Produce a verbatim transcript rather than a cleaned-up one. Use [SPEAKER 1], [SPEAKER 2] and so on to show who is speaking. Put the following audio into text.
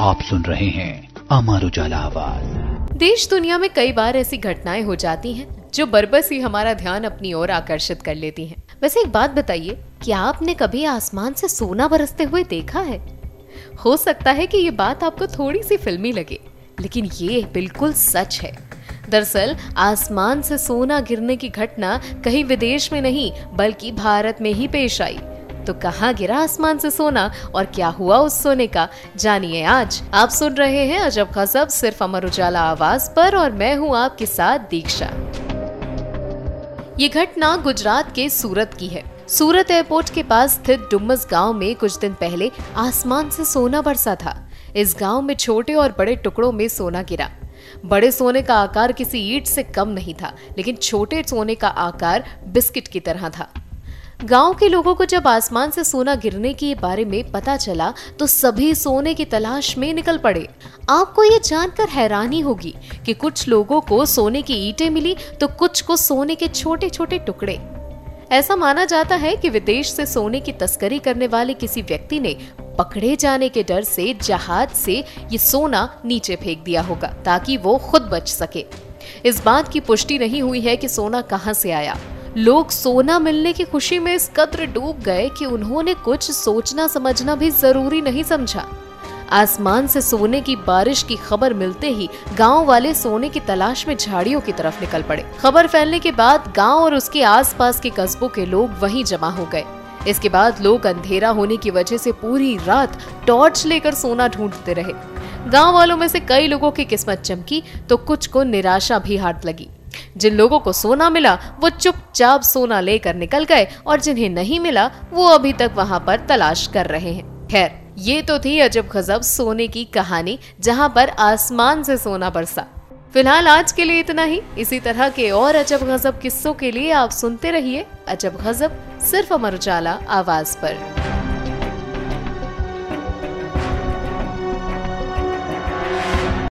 [SPEAKER 1] आप सुन रहे हैं अमर उजाला आवाज।
[SPEAKER 2] देश दुनिया में कई बार ऐसी घटनाएं हो जाती हैं जो बरबस ही हमारा ध्यान अपनी ओर आकर्षित कर लेती हैं। वैसे एक बात बताइए, क्या आपने कभी आसमान से सोना बरसते हुए देखा है? हो सकता है कि ये बात आपको थोड़ी सी फिल्मी लगे, लेकिन ये बिल्कुल सच है। दरअसल आसमान से सोना गिरने की घटना कहीं विदेश में नहीं बल्कि भारत में ही पेश आई। तो कहाँ गिरा आसमान से सोना और क्या हुआ उस सोने का, जानिए आज। आप सुन रहे हैं अजब गजब सिर्फ अमर उजाला आवाज पर और मैं हूँ आपके साथ दीक्षा। ये घटना गुजरात के सूरत की है। सूरत एयरपोर्ट के पास स्थित डुम्मस गांव में कुछ दिन पहले आसमान से सोना बरसा था। इस गांव में छोटे और बड़े टुकड़ों में सोना गिरा। बड़े सोने का आकार किसी ईंट से कम नहीं था, लेकिन छोटे सोने का आकार बिस्किट की तरह था। गांव के लोगों को जब आसमान से सोना गिरने के बारे में पता चला तो सभी सोने की तलाश में निकल पड़े। आपको ये जानकर हैरानी होगी कि कुछ लोगों को सोने की ईंटें मिली तो कुछ को सोने के छोटे छोटे टुकड़े। ऐसा माना जाता है कि विदेश से सोने की तस्करी करने वाले किसी व्यक्ति ने पकड़े जाने के डर से जहाज से ये सोना नीचे फेंक दिया होगा ताकि वो खुद बच सके। इस बात की पुष्टि नहीं हुई है कि सोना कहां से आया। लोग सोना मिलने की खुशी में इस कदर डूब गए कि उन्होंने कुछ सोचना समझना भी जरूरी नहीं समझा। आसमान से सोने की बारिश की खबर मिलते ही गांव वाले सोने की तलाश में झाड़ियों की तरफ निकल पड़े। खबर फैलने के बाद गांव और उसके आसपास के कस्बों के लोग वहीं जमा हो गए। इसके बाद लोग अंधेरा होने की वजह से पूरी रात टॉर्च लेकर सोना ढूंढते रहे। गांव वालों में से कई लोगों की किस्मत चमकी तो कुछ को निराशा भी हाथ लगी। जिन लोगों को सोना मिला वो चुपचाप सोना लेकर निकल गए और जिन्हें नहीं मिला वो अभी तक वहां पर तलाश कर रहे हैं। खैर, ये तो थी अजब गजब सोने की कहानी जहां पर आसमान से सोना बरसा। फिलहाल आज के लिए इतना ही। इसी तरह के और अजब गजब किस्सों के लिए आप सुनते रहिए अजब गजब सिर्फ अमर उजाला आवाज पर।